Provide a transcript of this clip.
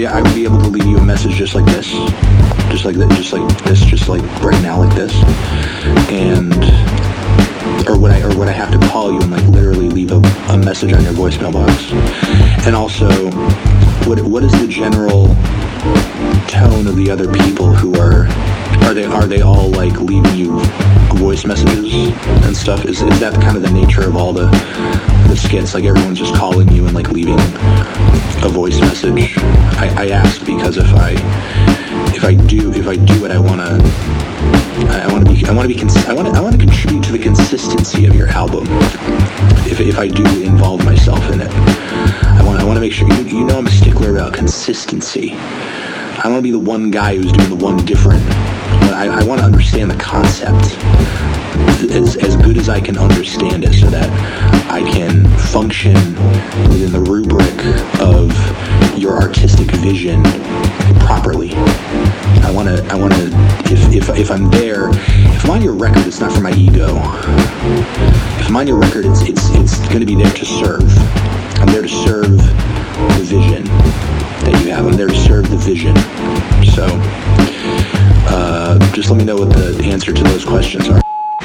I would be able to leave you a message just like this, just like that, just like right now, like this, and or would I have to call you and like literally leave a message on your voicemail box? And also, what is the general tone of the other people who are they all like leaving you voice messages and stuff? Is that kind of the nature of all the skits? Like everyone's just calling you and like leaving a voice message? I ask because if I do it, I want to contribute to the consistency of your album. If I do involve myself in it, I want to make sure you know I'm a stickler about consistency. I don't want to be the one guy who's doing the one different. I want to understand the concept as good as I can understand it, so that I can function within the rubric of your artistic vision properly. I want to. If I'm there, if I'm on your record, it's not for my ego. If I'm on your record, it's going to be there to serve. I'm there to serve the vision that you have. I'm there to serve the vision. So, just let me know what the answer to those questions are.